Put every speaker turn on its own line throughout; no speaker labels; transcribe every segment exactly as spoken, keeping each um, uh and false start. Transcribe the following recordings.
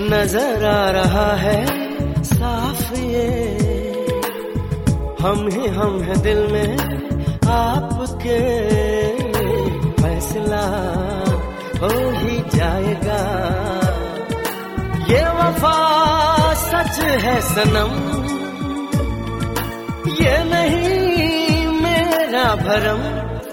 नजर आ रहा है साफ ये, हम ही हम है दिल में आपके, फैसला हो ही जाएगा। ये वफा सच है सनम, ये नहीं मेरा भरम।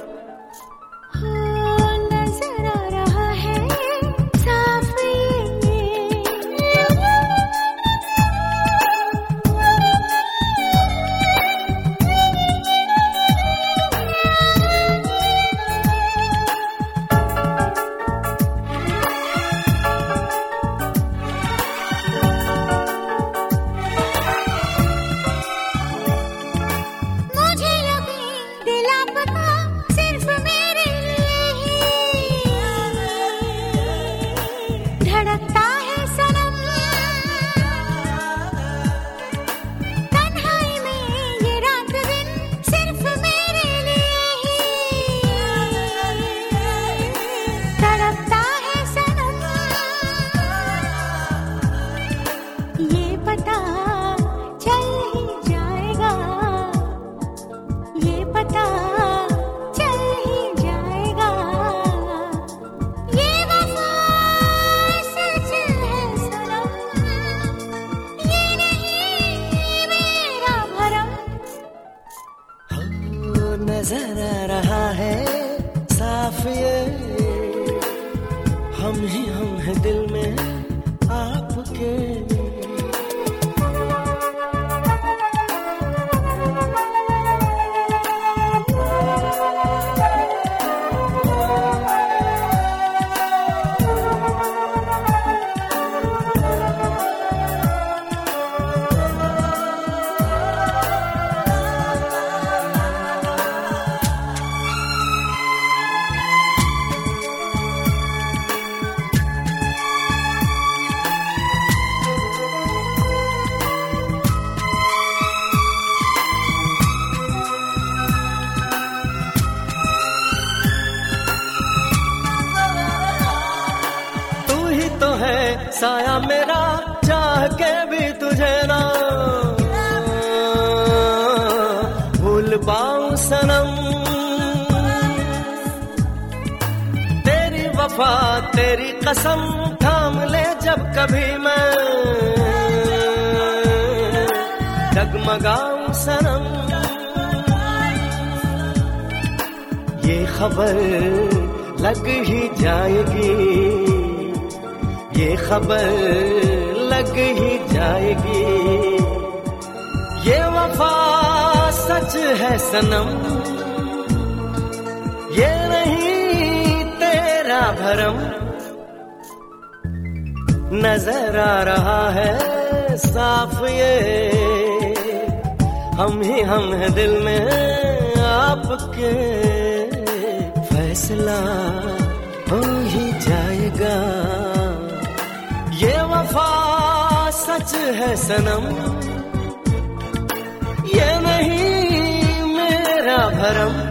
नजर आ रहा है साफ ये, हम ही हम है दिल में आपके। तो है साया मेरा, चाह के भी तुझे ना भूल पाऊं सनम। तेरी वफा तेरी कसम थाम ले जब कभी मैं, डगमगाऊं सनम। ये खबर लग ही जाएगी, ये खबर लग ही जाएगी। ये वफा सच है सनम, ये नहीं तेरा भरम। नजर आ रहा है साफ ये, हम ही हम है दिल में आपके, फैसला हो ही जाएगा। ये वफा सच है सनम, ये नहीं मेरा भरम।